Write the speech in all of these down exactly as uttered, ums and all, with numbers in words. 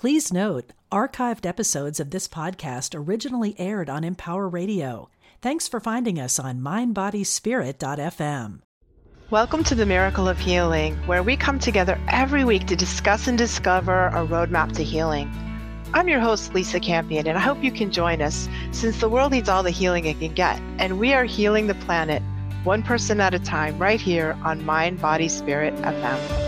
Please note, archived episodes of this podcast originally aired on Empower Radio. Thanks for finding us on mind body spirit dot f m. Welcome to the Miracle of Healing, where we come together every week to discuss and discover a roadmap to healing. I'm your host, Lisa Campion, and I hope you can join us since the world needs all the healing it can get, and we are healing the planet one person at a time right here on Mind, Body, Spirit F M.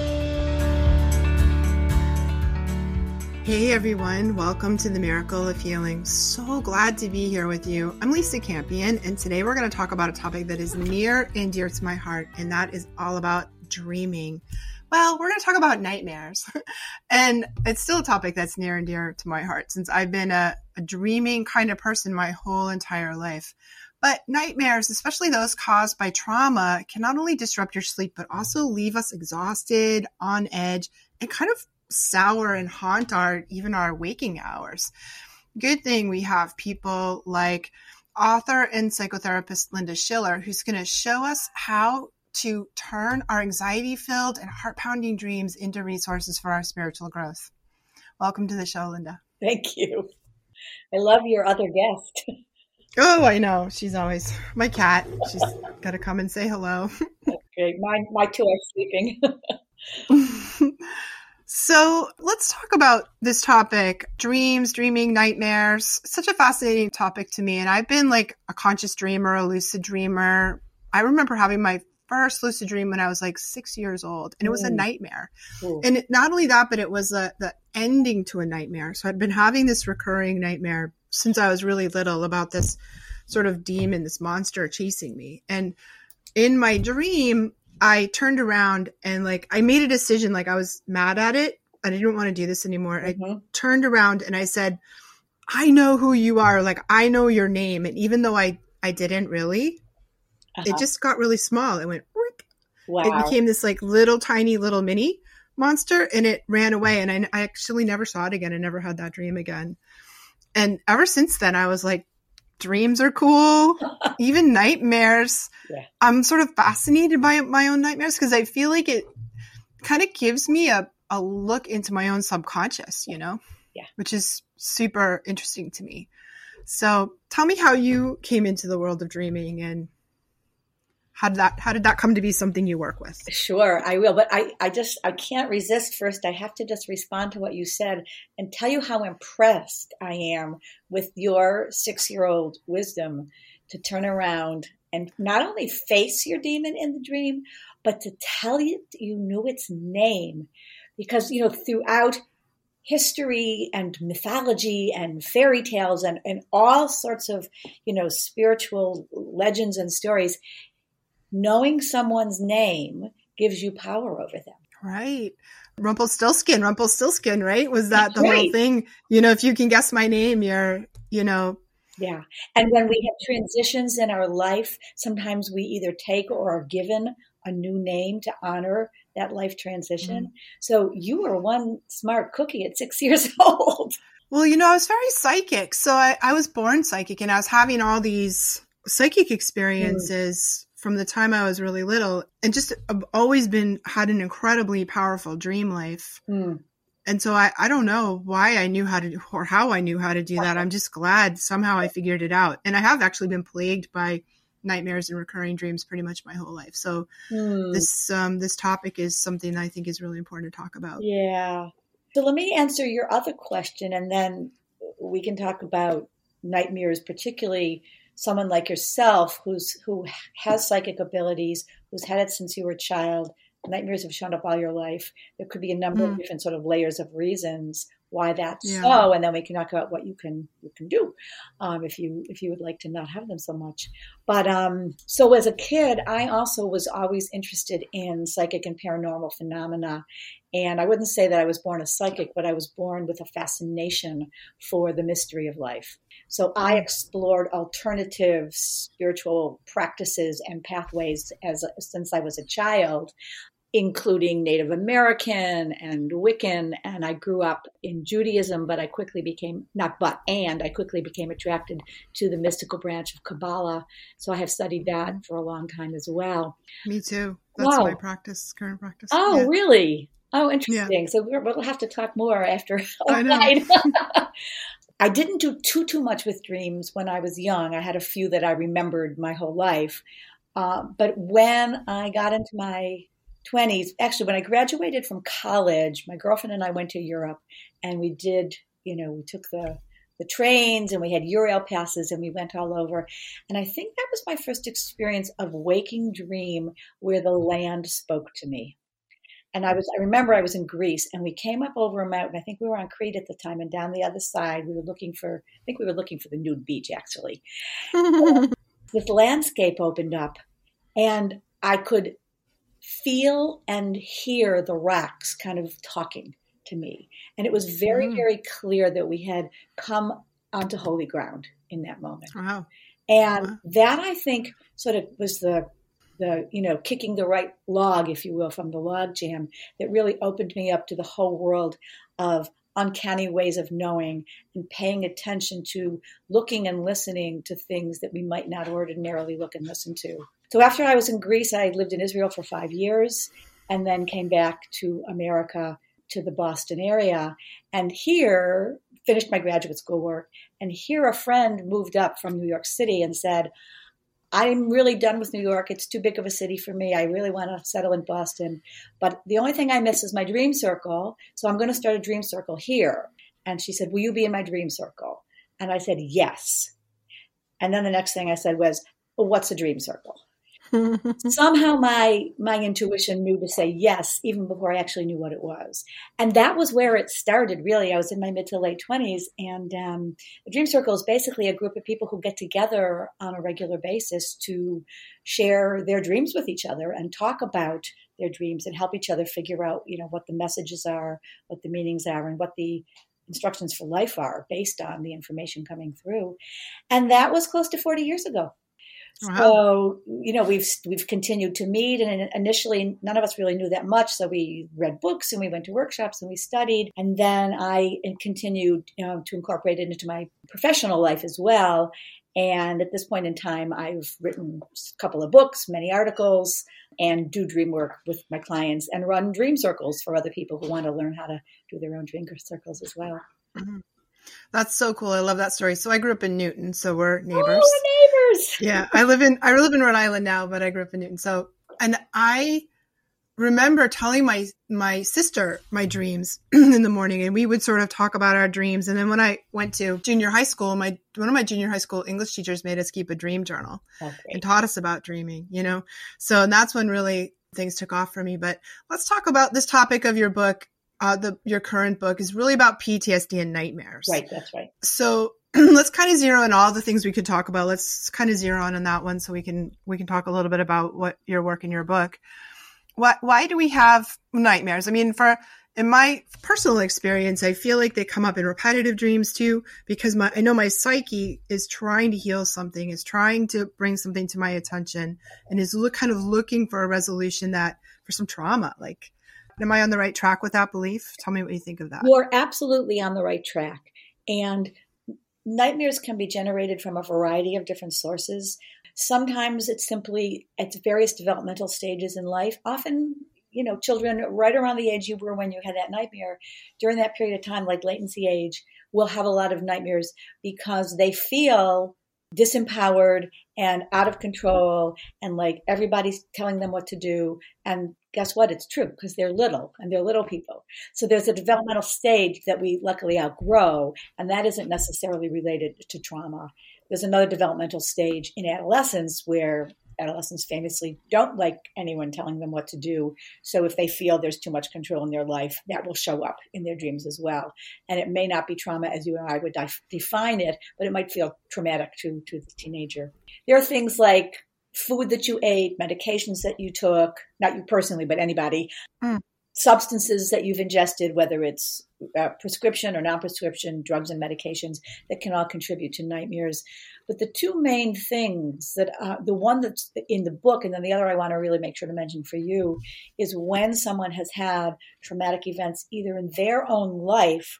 Hey everyone, welcome to the Miracle of Healing. So glad to be here with you. I'm Lisa Campion, and today we're going to talk about a topic that is near and dear to my heart, and that is all about dreaming. Well, we're going to talk about nightmares, and it's still a topic that's near and dear to my heart since I've been a, a dreaming kind of person my whole entire life. But nightmares, especially those caused by trauma, can not only disrupt your sleep, but also leave us exhausted, on edge, and kind of sour and haunt our even our waking hours. Good thing we have people like author and psychotherapist Linda Schiller, who's going to show us how to turn our anxiety-filled and heart-pounding dreams into resources for our spiritual growth. Welcome to the show, Linda. Thank you. I love your other guest. Oh, I know. She's always my cat. She's got to come and say hello. Okay, my my two are sleeping. So let's talk about this topic, dreams, dreaming, nightmares. Such a fascinating topic to me. And I've been like a conscious dreamer, a lucid dreamer. I remember having my first lucid dream when I was like six years old, and it was a nightmare. Ooh. And it, not only that, but it was a, the ending to a nightmare. So I'd been having this recurring nightmare since I was really little about this sort of demon, this monster chasing me. And in my dream, I turned around and like, I made a decision, like I was mad at it. I didn't want to do this anymore. Mm-hmm. I turned around and I said, I know who you are. Like, I know your name. And even though I, I didn't really, uh-huh. It just got really small. It went, Rick. Wow. It became this like little tiny little mini monster, and it ran away. And I, I actually never saw it again. I never had that dream again. And ever since then, I was like, dreams are cool, even nightmares. Yeah. I'm sort of fascinated by my own nightmares because I feel like it kind of gives me a, a look into my own subconscious, you know, yeah, which is super interesting to me. So tell me how you came into the world of dreaming and how did that, how did that come to be something you work with? Sure, I will. But I, I just, I can't resist. First, I have to just respond to what you said and tell you how impressed I am with your six-year-old wisdom to turn around and not only face your demon in the dream, but to tell you you knew its name. Because, you know, throughout history and mythology and fairy tales and, and all sorts of, you know, spiritual legends and stories, knowing someone's name gives you power over them. Right. Rumpelstiltskin, Rumpelstiltskin, right? Was that That's the right. whole thing? You know, if you can guess my name, you're, you know. Yeah. And when we have transitions in our life, sometimes we either take or are given a new name to honor that life transition. Mm. So you were one smart cookie at six years old. Well, you know, I was very psychic. So I, I was born psychic, and I was having all these psychic experiences. Mm. From the time I was really little, and just I've always been had an incredibly powerful dream life. Mm. And so I, I don't know why I knew how to or how I knew how to do that. I'm just glad somehow I figured it out. And I have actually been plagued by nightmares and recurring dreams pretty much my whole life. So mm. this um, this topic is something I think is really important to talk about. Yeah. So let me answer your other question, and then we can talk about nightmares, particularly someone like yourself who's who has psychic abilities, who's had it since you were a child. Nightmares have shown up all your life. There could be a number mm. of different sort of layers of reasons why that's yeah. so, and then we can talk about what you can you can do um, if you if you would like to not have them so much. But um, so as a kid, I also was always interested in psychic and paranormal phenomena. And I wouldn't say that I was born a psychic, but I was born with a fascination for the mystery of life. So I explored alternative spiritual practices and pathways as since I was a child, including Native American and Wiccan. And I grew up in Judaism, but I quickly became, not but, and I quickly became attracted to the mystical branch of Kabbalah. So I have studied that for a long time as well. Me too. That's wow. my practice, current practice. Oh, yeah. really? Oh, interesting. Yeah. So we're, we'll have to talk more after. I know. I didn't do too, too much with dreams when I was young. I had a few that I remembered my whole life. Uh, but when I got into my twenties, actually, when I graduated from college, my girlfriend and I went to Europe, and we did, you know, we took the, the trains, and we had Eurail passes, and we went all over. And I think that was my first experience of waking dream where the land spoke to me. And I was, I remember I was in Greece, and we came up over a mountain. I think we were on Crete at the time, and down the other side, we were looking for, I think we were looking for the nude beach, actually. This landscape opened up, and I could feel and hear the rocks kind of talking to me. And it was very, mm. very clear that we had come onto holy ground in that moment. Wow. And wow. that, I think, sort of was the the, you know, kicking the right log, if you will, from the log jam that really opened me up to the whole world of uncanny ways of knowing and paying attention to looking and listening to things that we might not ordinarily look and listen to. So after I was in Greece, I lived in Israel for five years and then came back to America, to the Boston area. And here, finished my graduate school work. And here a friend moved up from New York City and said, I'm really done with New York. It's too big of a city for me. I really want to settle in Boston. But the only thing I miss is my dream circle. So I'm going to start a dream circle here. And she said, will you be in my dream circle? And I said, yes. And then the next thing I said was, well, what's a dream circle? Somehow my my intuition knew to say yes, even before I actually knew what it was. And that was where it started, really. I was in my mid to late twenties. And um, the Dream Circle is basically a group of people who get together on a regular basis to share their dreams with each other and talk about their dreams and help each other figure out, you know, what the messages are, what the meanings are, and what the instructions for life are based on the information coming through. And that was close to forty years ago. Wow. So, you know, we've we've continued to meet, and initially none of us really knew that much. So we read books and we went to workshops and we studied. And then I continued you know, to incorporate it into my professional life as well. And at this point in time, I've written a couple of books, many articles, and do dream work with my clients and run dream circles for other people who want to learn how to do their own dream circles as well. Mm-hmm. That's so cool. I love that story. So I grew up in Newton, so we're neighbors. Oh, we're neighbors. Yeah, I live in I live in Rhode Island now, but I grew up in Newton. So, and I remember telling my my sister my dreams in the morning, and we would sort of talk about our dreams. And then when I went to junior high school, my one of my junior high school English teachers made us keep a dream journal okay. and taught us about dreaming. You know, so and that's when really things took off for me. But let's talk about this topic of your book. Uh, the your current book is really about P T S D and nightmares. Right, that's right. So let's kind of zero in all the things we could talk about. Let's kind of zero in on that one so we can we can talk a little bit about what your work in your book. Why why do we have nightmares? I mean, for in my personal experience, I feel like they come up in repetitive dreams too, because my I know my psyche is trying to heal something, is trying to bring something to my attention, and is look kind of looking for a resolution that for some trauma, like. Am I on the right track with that belief? Tell me what you think of that. You're absolutely on the right track. And nightmares can be generated from a variety of different sources. Sometimes it's simply at various developmental stages in life. Often, you know, children right around the age you were when you had that nightmare, during that period of time, like latency age, will have a lot of nightmares because they feel disempowered and out of control and like everybody's telling them what to do. And guess what? It's true because they're little and they're little people. So there's a developmental stage that we luckily outgrow, and that isn't necessarily related to trauma. There's another developmental stage in adolescence where adolescents famously don't like anyone telling them what to do. So if they feel there's too much control in their life, that will show up in their dreams as well. And it may not be trauma as you and I would def- define it, but it might feel traumatic to, to the teenager. There are things like food that you ate, medications that you took, not you personally, but anybody, mm. substances that you've ingested, whether it's uh, prescription or non-prescription drugs and medications that can all contribute to nightmares. But the two main things that uh, the one that's in the book, and then the other I want to really make sure to mention for you, is when someone has had traumatic events either in their own life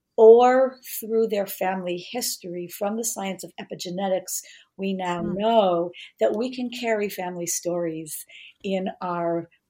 or through their family history. From the science of epigenetics, we now mm. know that we can carry family stories in our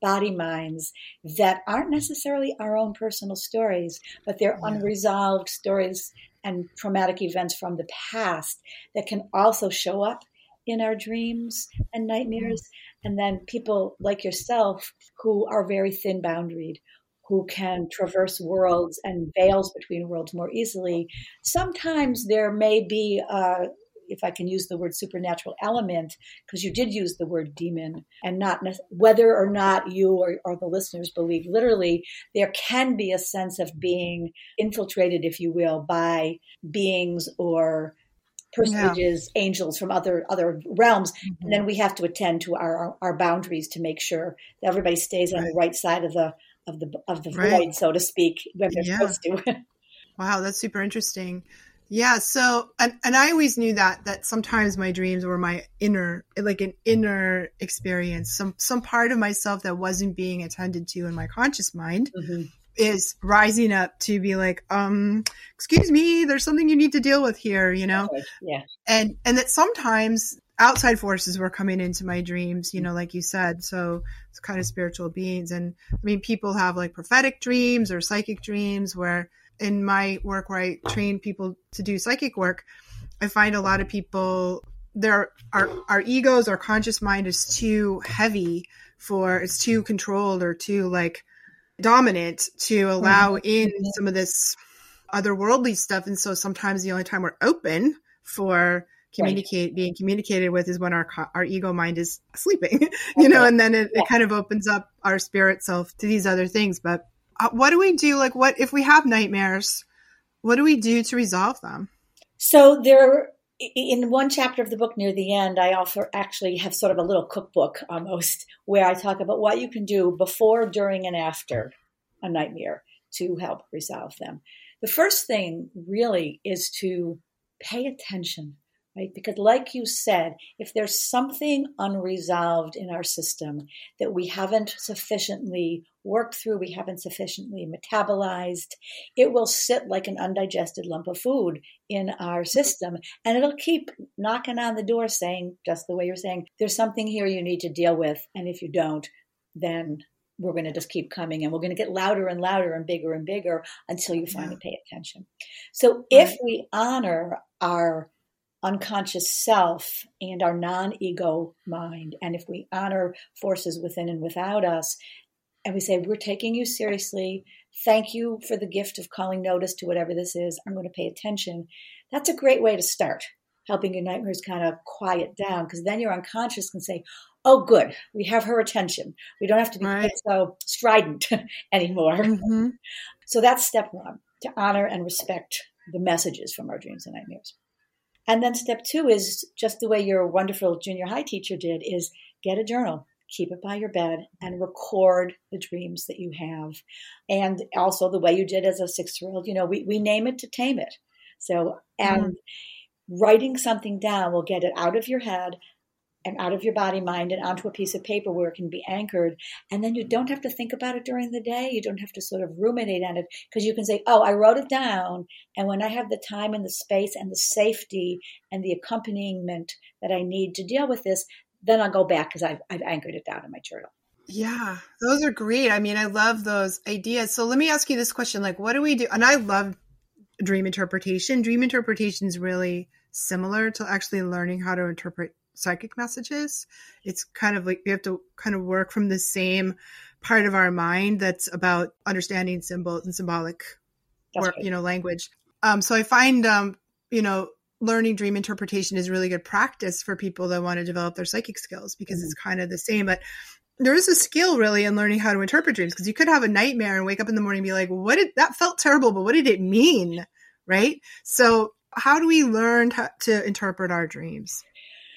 body minds that aren't necessarily our own personal stories, but they're yeah. unresolved stories and traumatic events from the past that can also show up in our dreams and nightmares. Mm-hmm. And then people like yourself who are very thin boundaried, who can traverse worlds and veils between worlds more easily. Sometimes there may be, uh, if I can use the word supernatural element, because you did use the word demon, and not whether or not you or, or the listeners believe literally, there can be a sense of being infiltrated, if you will, by beings or personages, yeah. angels from other other realms. Mm-hmm. And then we have to attend to our, our boundaries to make sure that everybody stays on right. the right side of the of the of the right. void, so to speak, when they're yeah. supposed to. Wow, that's super interesting. Yeah, so and, and I always knew that that sometimes my dreams were my inner, like an inner experience, some some part of myself that wasn't being attended to in my conscious mind mm-hmm. is rising up to be like, um, excuse me, there's something you need to deal with here, you know? Okay. Yeah. And and that sometimes outside forces were coming into my dreams, you know, like you said. So it's kind of spiritual beings. And I mean, people have like prophetic dreams or psychic dreams where in my work where I train people to do psychic work, I find a lot of people, their our, our egos, our conscious mind is too heavy for, it's too controlled or too like dominant to allow mm-hmm. in some of this otherworldly stuff. And so sometimes the only time we're open for communicate right. being communicated with is when our our ego mind is sleeping, you okay. know, and then it, yeah. it kind of opens up our spirit self to these other things. But uh, what do we do? Like, what if we have nightmares? What do we do to resolve them? So there, in one chapter of the book near the end, I offer actually have sort of a little cookbook almost where I talk about what you can do before, during, and after a nightmare to help resolve them. The first thing really is to pay attention. Right? Because like you said, if there's something unresolved in our system that we haven't sufficiently worked through, we haven't sufficiently metabolized, it will sit like an undigested lump of food in our system. And it'll keep knocking on the door saying, just the way you're saying, there's something here you need to deal with. And if you don't, then we're going to just keep coming and we're going to get louder and louder and bigger and bigger until you finally yeah. pay attention. So if right. we honor our unconscious self and our non-ego mind, and if we honor forces within and without us, and we say, we're taking you seriously, thank you for the gift of calling notice to whatever this is, I'm going to pay attention, that's a great way to start, helping your nightmares kind of quiet down, because then your unconscious can say, oh, good, we have her attention. We don't have to be right. so strident anymore. Mm-hmm. So that's step one, to honor and respect the messages from our dreams and nightmares. And then step two is just the way your wonderful junior high teacher did, is get a journal, keep it by your bed, and record the dreams that you have. And also the way you did as a six-year-old, you know, we, we name it to tame it. So, and mm-hmm. writing something down will get it out of your head and out of your body, mind, and onto a piece of paper where it can be anchored. And then you don't have to think about it during the day. You don't have to sort of ruminate on it, because you can say, oh, I wrote it down. And when I have the time and the space and the safety and the accompaniment that I need to deal with this, then I'll go back because I've, I've anchored it down in my journal. Yeah, those are great. I mean, I love those ideas. So let me ask you this question, like, what do we do? And I love dream interpretation. Dream interpretation is really similar to actually learning how to interpret psychic messages. It's kind of like we have to kind of work from the same part of our mind that's about understanding symbols and symbolic work, right. you know, language. Um, so I find, um, you know, learning dream interpretation is really good practice for people that want to develop their psychic skills, because mm-hmm. it's kind of the same. But there is a skill really in learning how to interpret dreams, because you could have a nightmare and wake up in the morning and be like, what did that felt terrible, but what did it mean? Right. So how do we learn how to interpret our dreams?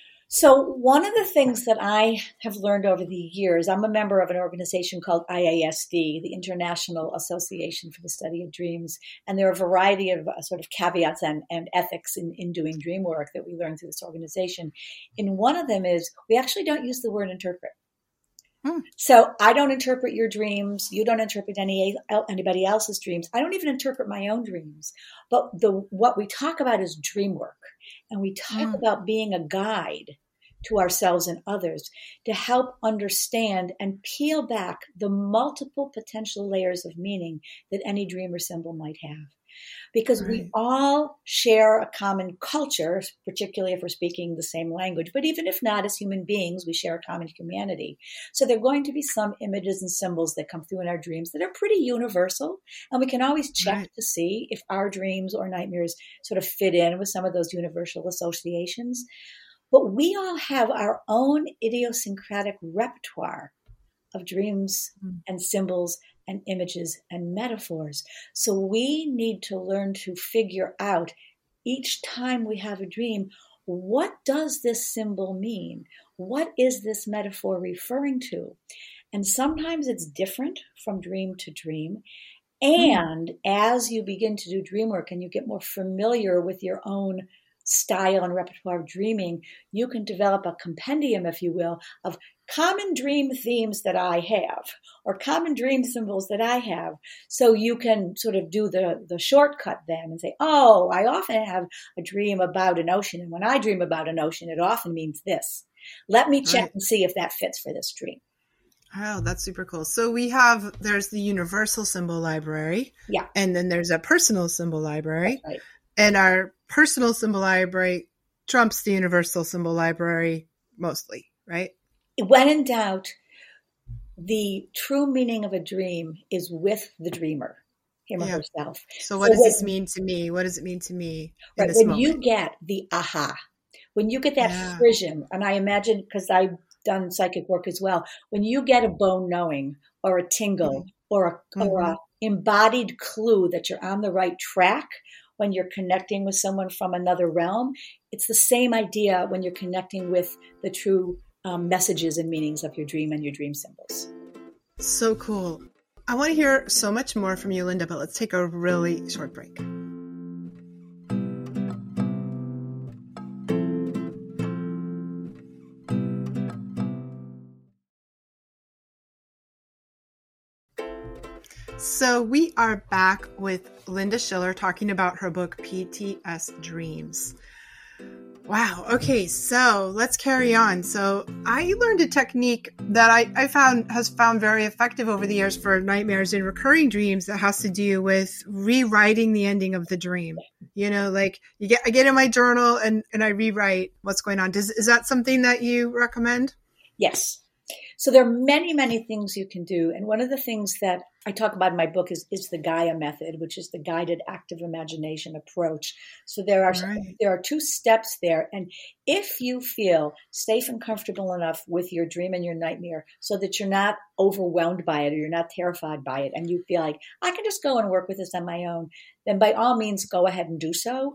So one of the things that I have learned over the years, I'm a member of an organization called I A S D, the International Association for the Study of Dreams. And there are a variety of uh, sort of caveats and, and ethics in, in doing dream work that we learn through this organization. And one of them is we actually don't use the word interpret. Hmm. So I don't interpret your dreams. You don't interpret any anybody else's dreams. I don't even interpret my own dreams. But the what we talk about is dream work. And we talk mm. about being a guide to ourselves and others to help understand and peel back the multiple potential layers of meaning that any dream or symbol might have. Because right. we all share a common culture, particularly if we're speaking the same language. But even if not, as human beings, we share a common humanity. So there are going to be some images and symbols that come through in our dreams that are pretty universal. And we can always check right. to see if our dreams or nightmares sort of fit in with some of those universal associations. But we all have our own idiosyncratic repertoire of dreams mm. and symbols and images and metaphors. So we need to learn to figure out each time we have a dream, what does this symbol mean? What is this metaphor referring to? And sometimes it's different from dream to dream. And mm. as you begin to do dream work and you get more familiar with your own style and repertoire of dreaming, you can develop a compendium, if you will, of common dream themes that I have or common dream symbols that I have. So you can sort of do the, the shortcut then and say, oh, I often have a dream about an ocean. And when I dream about an ocean, it often means this. Let me check right. and see if that fits for this dream. Oh, that's super cool. So we have, there's the universal symbol library. Yeah. And then there's a personal symbol library. Right. And our personal symbol library trumps the universal symbol library mostly, right? When in doubt, the true meaning of a dream is with the dreamer, him yeah. or herself. So what so does when, this mean to me? What does it mean to me in right, this when moment? you get the aha, when you get that yeah. frisson, and I imagine, because I've done psychic work as well, when you get a bone knowing or a tingle mm-hmm. or a, or mm-hmm. a embodied clue that you're on the right track, when you're connecting with someone from another realm, it's the same idea when you're connecting with the true um, messages and meanings of your dream and your dream symbols. So cool. I want to hear so much more from you, Linda, but let's take a really short break. So we are back with Linda Schiller talking about her book, P T S Dreams. Wow. Okay. So let's carry on. So I learned a technique that I, I found has found very effective over the years for nightmares and recurring dreams that has to do with rewriting the ending of the dream. You know, like you get, I get in my journal and, and I rewrite what's going on. Does, is that something that you recommend? Yes. So there are many, many things you can do. And one of the things that I talk about in my book is, is the Gaia method, which is the guided active imagination approach. So there are right. there are two steps there. And if you feel safe and comfortable enough with your dream and your nightmare so that you're not overwhelmed by it or you're not terrified by it, and you feel like, I can just go and work with this on my own, then by all means, go ahead and do so.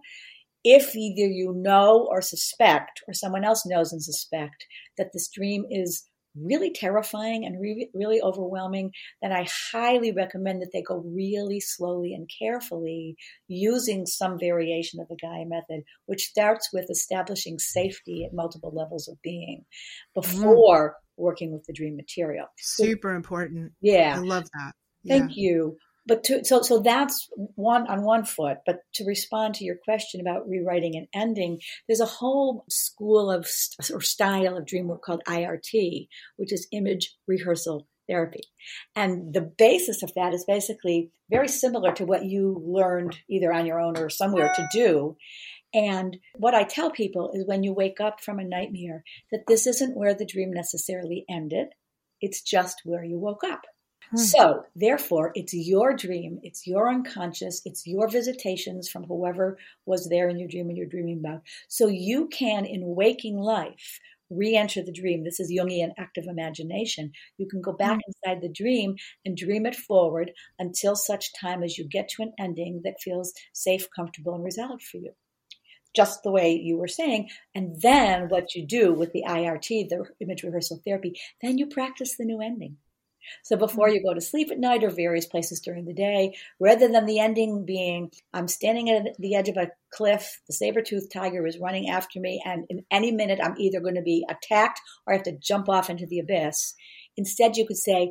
If either you know or suspect, or someone else knows and suspect that this dream is really terrifying and re- really overwhelming, then I highly recommend that they go really slowly and carefully using some variation of the Gaia method, which starts with establishing safety at multiple levels of being before mm. working with the dream material. Super so, important. Yeah. I love that. Yeah. Thank you. But to, so so that's one on one foot. But to respond to your question about rewriting and ending, there's a whole school of st- or style of dream work called I R T, which is image rehearsal therapy. And the basis of that is basically very similar to what you learned either on your own or somewhere to do. And what I tell people is when you wake up from a nightmare, that this isn't where the dream necessarily ended. It's just where you woke up. So, therefore, it's your dream, it's your unconscious, it's your visitations from whoever was there in your dream and you're dreaming about. So you can, in waking life, re-enter the dream. This is Jungian active imagination. You can go back inside the dream and dream it forward until such time as you get to an ending that feels safe, comfortable, and resolved for you. Just the way you were saying. And then what you do with the I R T, the image rehearsal therapy, then you practice the new ending. So before you go to sleep at night or various places during the day, rather than the ending being, I'm standing at the edge of a cliff, the saber-toothed tiger is running after me, and in any minute I'm either going to be attacked or I have to jump off into the abyss. Instead, you could say,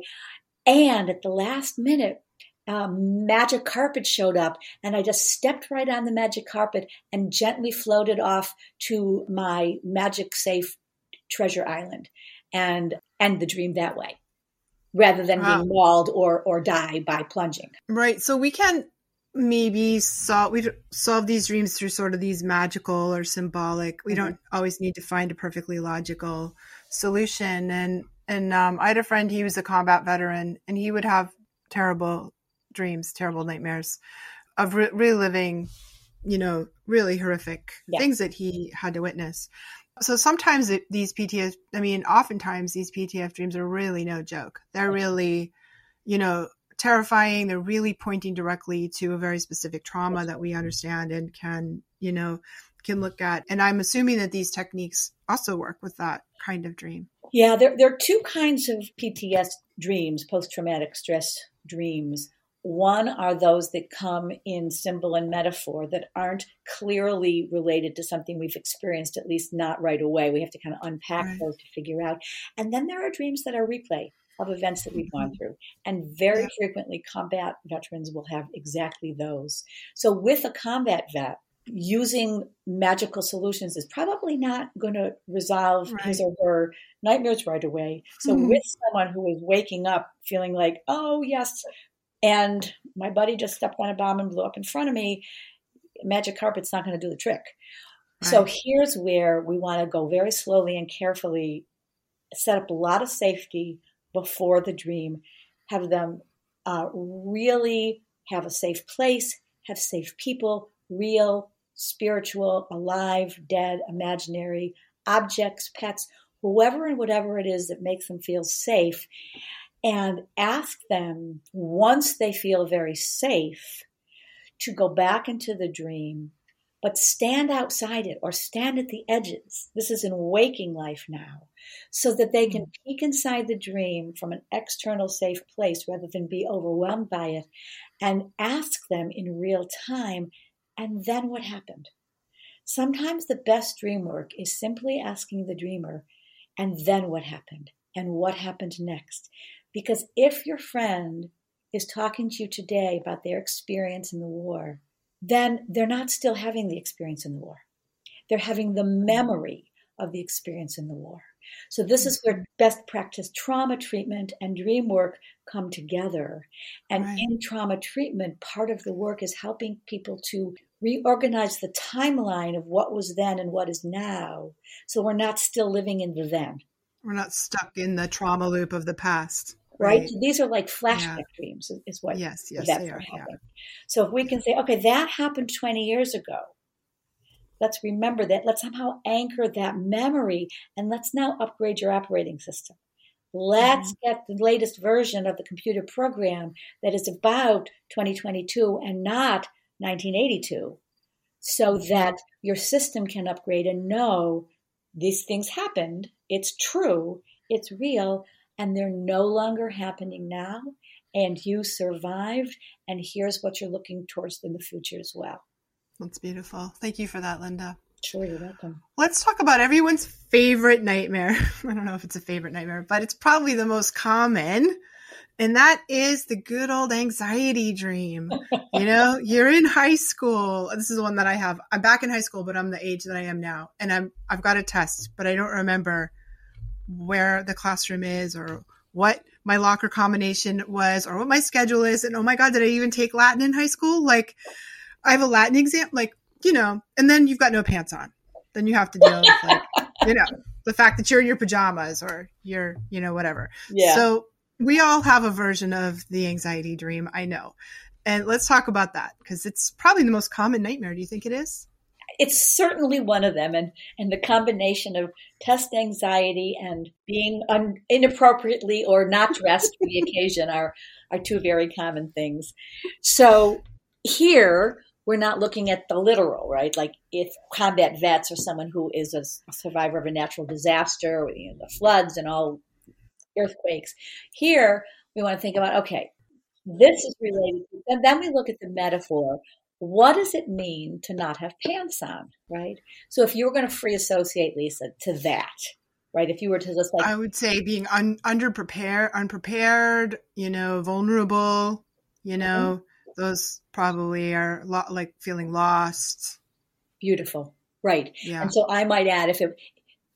and at the last minute, um, magic carpet showed up, and I just stepped right on the magic carpet and gently floated off to my magic safe Treasure Island and end the dream that way, rather than Wow. being mauled or or die by plunging. Right. So we can maybe solve we solve these dreams through sort of these magical or symbolic. We Mm-hmm. don't always need to find a perfectly logical solution. And and um, I had a friend. He was a combat veteran, and he would have terrible dreams, terrible nightmares of re- reliving, you know, really horrific Yeah. things that he had to witness. So sometimes it, these P T S, I mean, oftentimes these P T S dreams are really no joke. They're really, you know, terrifying. They're really pointing directly to a very specific trauma that we understand and can, you know, can look at. And I'm assuming that these techniques also work with that kind of dream. Yeah, there, there are two kinds of P T S dreams, post-traumatic stress dreams. One are those that come in symbol and metaphor that aren't clearly related to something we've experienced, at least not right away. We have to kind of unpack Right. those to figure out. And then there are dreams that are replay of events that we've gone through. And very Yeah. frequently, combat veterans will have exactly those. So with a combat vet, using magical solutions is probably not going to resolve Right. his or her nightmares right away. So Mhm. with someone who is waking up feeling like, oh, yes, and my buddy just stepped on a bomb and blew up in front of me, magic carpet's not going to do the trick. So Right. here's where we want to go very slowly and carefully, set up a lot of safety before the dream, have them uh, really have a safe place, have safe people, real, spiritual, alive, dead, imaginary, objects, pets, whoever and whatever it is that makes them feel safe, and ask them, once they feel very safe, to go back into the dream, but stand outside it or stand at the edges. This is in waking life now, so that they can peek inside the dream from an external safe place rather than be overwhelmed by it, and ask them in real time, and then what happened? Sometimes the best dream work is simply asking the dreamer, and then what happened? And what happened next? Because if your friend is talking to you today about their experience in the war, then they're not still having the experience in the war. They're having the memory of the experience in the war. So this is where best practice trauma treatment and dream work come together. And Right. in trauma treatment, part of the work is helping people to reorganize the timeline of what was then and what is now, so we're not still living in the then. We're not stuck in the trauma loop of the past. Right? So these are like flashback Yeah. dreams, is- is what Yes, the yes, vets they are are. Yeah. having. So if we can say, okay, that happened twenty years ago. Let's remember that. Let's somehow anchor that memory, and let's now upgrade your operating system. Let's get the latest version of the computer program that is about twenty twenty-two and not nineteen eighty-two, so that your system can upgrade and know these things happened. It's true. It's real. And they're no longer happening now. And you survived. And here's what you're looking towards in the future as well. That's beautiful. Thank you for that, Linda. Sure, you're welcome. Let's talk about everyone's favorite nightmare. I don't know if it's a favorite nightmare, but it's probably the most common. And that is the good old anxiety dream. You know, you're in high school. This is the one that I have. I'm back in high school, but I'm the age that I am now. And I'm, I've got a test, but I don't remember where the classroom is or what my locker combination was or what my schedule is. And oh my God, did I even take Latin in high school? Like, I have a Latin exam, like, you know, and then you've got no pants on. Then you have to deal with, like, you know, the fact that you're in your pajamas or you're, you know, whatever. Yeah. So we all have a version of the anxiety dream, I know. And let's talk about that because it's probably the most common nightmare. Do you think it is? It's certainly one of them. And, and the combination of test anxiety and being un, inappropriately or not dressed for the occasion are, are two very common things. So here, we're not looking at the literal, right? Like if combat vets or someone who is a, a survivor of a natural disaster, you know, the floods and all earthquakes. Here, we want to think about, okay, this is related. And then we look at the metaphor. What does it mean to not have pants on, right? So if you were going to free associate, Lisa, to that, right? If you were to just like... I would say being un- underprepared, unprepared, you know, vulnerable, you know, mm-hmm. those probably are lo- like feeling lost. Beautiful. Right. Yeah. And so I might add, if it,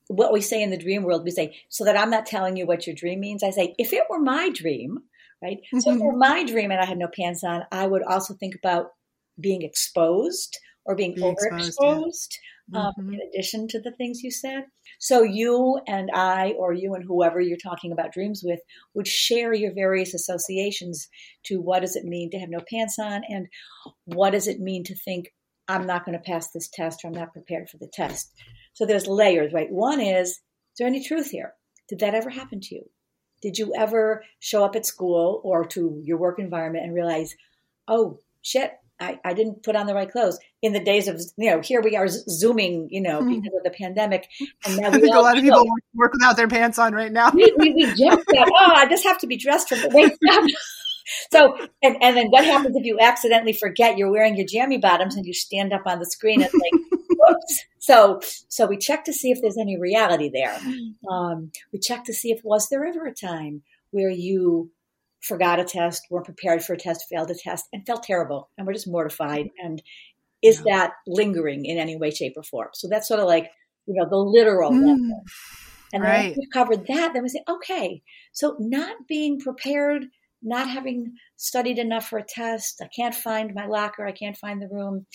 what we say in the dream world, we say, so that I'm not telling you what your dream means. I say, if it were my dream, right? Mm-hmm. So if it were my dream and I had no pants on, I would also think about being exposed or being, being overexposed, yeah. um, mm-hmm. in addition to the things you said. So you and I, or you and whoever you're talking about dreams with, would share your various associations to what does it mean to have no pants on, and what does it mean to think I'm not going to pass this test, or I'm not prepared for the test. So there's layers, right? One is, is there any truth here? Did that ever happen to you? Did you ever show up at school or to your work environment and realize, oh, shit, I, I didn't put on the right clothes in the days of, you know, here we are Zooming, you know, because of the pandemic. And now we I think all a lot of know. people work without their pants on right now. we, we, we joke that, oh, I just have to be dressed for the waist up. So, and, and then what happens if you accidentally forget you're wearing your jammy bottoms and you stand up on the screen and like, whoops. So, so we check to see if there's any reality there. Um, we check to see if, was there ever a time where you forgot a test, weren't prepared for a test, failed a test, and felt terrible, and we're just mortified. And is yeah. that lingering in any way, shape, or form? So that's sort of like, you know, the literal mm, level. And then right. once we've covered that, then we say, okay, so not being prepared, not having studied enough for a test, I can't find my locker, I can't find the room.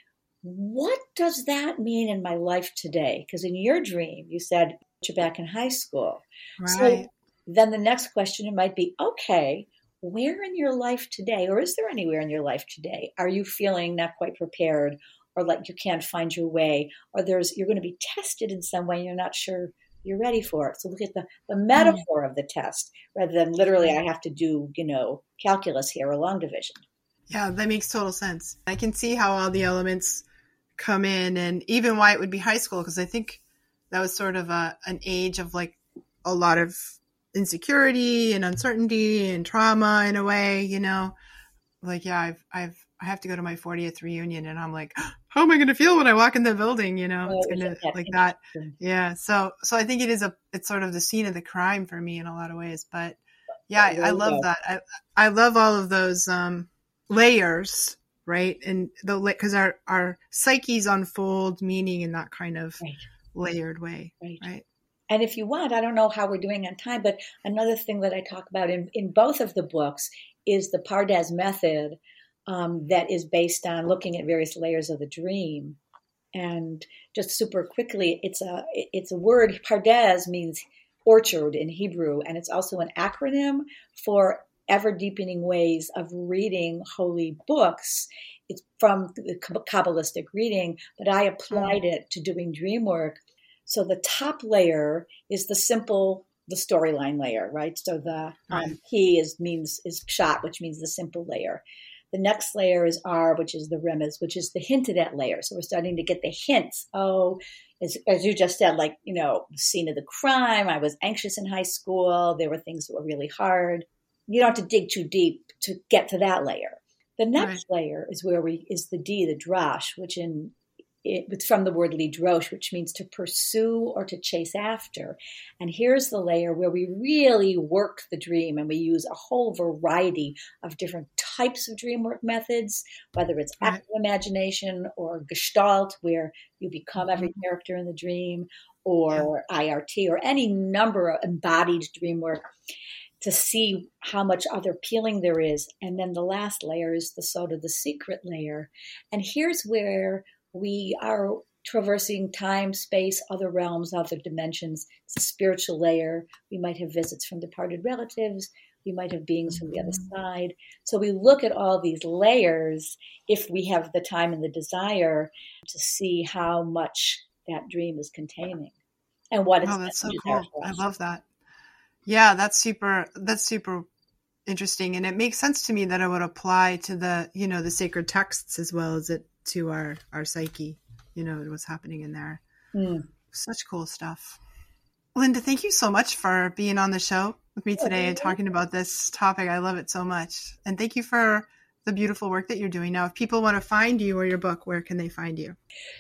What does that mean in my life today? Because in your dream, you said you're back in high school. Right. So then the next question might be, okay, where in your life today, or is there anywhere in your life today, are you feeling not quite prepared, or like you can't find your way, or there's you're going to be tested in some way and you're not sure you're ready for it? So look at the, the metaphor mm. of the test rather than literally I have to do, you know, calculus here or long division. Yeah, that makes total sense. I can see how all the elements come in, and even why it would be high school, because I think that was sort of a an age of like a lot of insecurity and uncertainty and trauma in a way, you know, like, yeah, I've, I've, I have to go to my fortieth reunion and I'm like, how am I going to feel when I walk in the building? You know, oh, it's going to like that. Yeah. So, so I think it is a, it's sort of the scene of the crime for me in a lot of ways, but yeah, I, I love that. I, I love all of those, um, layers, right? And the, cause our, our psyches unfold meaning in that kind of right. layered way. Right. right? And if you want, I don't know how we're doing on time, but another thing that I talk about in, in both of the books is the Pardes method um, that is based on looking at various layers of the dream. And just super quickly, it's a it's a word. Pardes means orchard in Hebrew, and it's also an acronym for ever deepening ways of reading holy books. It's from the Kabbalistic reading, but I applied it to doing dream work. So the top layer is the simple, the storyline layer, right? So the um, he is means is pshat, which means the simple layer. The next layer is R, which is the remez, which is the hinted at layer. So we're starting to get the hints. Oh, as, as you just said, like, you know, the scene of the crime. I was anxious in high school. There were things that were really hard. You don't have to dig too deep to get to that layer. The next right. layer is where we is the D, the drash, which in it's from the word lidrosh, which means to pursue or to chase after. And here's the layer where we really work the dream, and we use a whole variety of different types of dream work methods, whether it's right. active imagination or gestalt, where you become every character in the dream, or yeah. I R T, or any number of embodied dream work to see how much other peeling there is. And then the last layer is the sort of the secret layer. And here's where we are traversing time, space, other realms, other dimensions. It's a spiritual layer. We might have visits from departed relatives. We might have beings from the other side. So we look at all these layers if we have the time and the desire to see how much that dream is containing and what it's. Oh, that's so cool. I love that. Yeah, that's super, that's super interesting. And it makes sense to me that it would apply to the, you know, the sacred texts as well as it to our, our psyche, you know, what's happening in there. Mm. Such cool stuff. Linda, thank you so much for being on the show with me today and talking about this topic. I love it so much. And thank you for the beautiful work that you're doing. Now, if people want to find you or your book, where can they find you?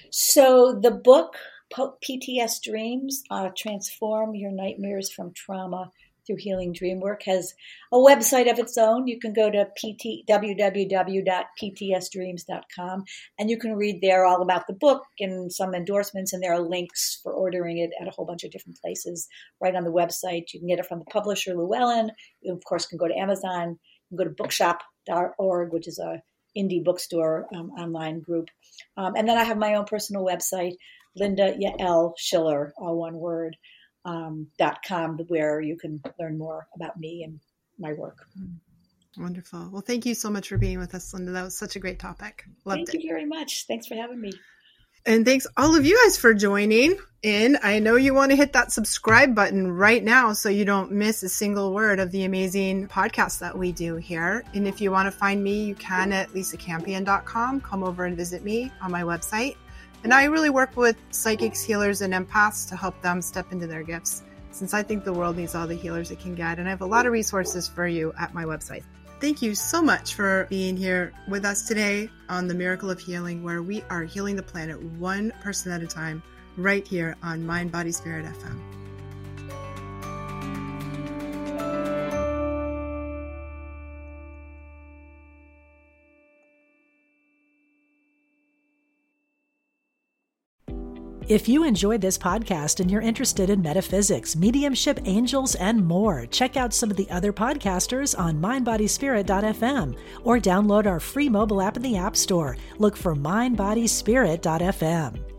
So the book, P T S Dreams, uh, Transform Your Nightmares from Trauma through Healing Dream Work has a website of its own. You can go to w w w dot p t s dreams dot com and you can read there all about the book and some endorsements, and there are links for ordering it at a whole bunch of different places right on the website. You can get it from the publisher, Llewellyn. You, of course, can go to Amazon. You can go to bookshop dot org, which is a indie bookstore um, online group. Um, and then I have my own personal website, Linda Yael Schiller, all one word, um, dot com, where you can learn more about me and my work. Wonderful. Well, thank you so much for being with us, Linda. That was such a great topic. Loved Thank it. you very much. Thanks for having me. And thanks all of you guys for joining in. I know you want to hit that subscribe button right now so you don't miss a single word of the amazing podcast that we do here. And if you want to find me, you can at lisa campion dot com. Come over and visit me on my website. And I really work with psychics, healers, and empaths to help them step into their gifts, since I think the world needs all the healers it can get. And I have a lot of resources for you at my website. Thank you so much for being here with us today on The Miracle of Healing, where we are healing the planet one person at a time, right here on Mind, Body, Spirit F M. If you enjoyed this podcast and you're interested in metaphysics, mediumship, angels, and more, check out some of the other podcasters on mind body spirit dot f m or download our free mobile app in the App Store. Look for mind body spirit dot f m.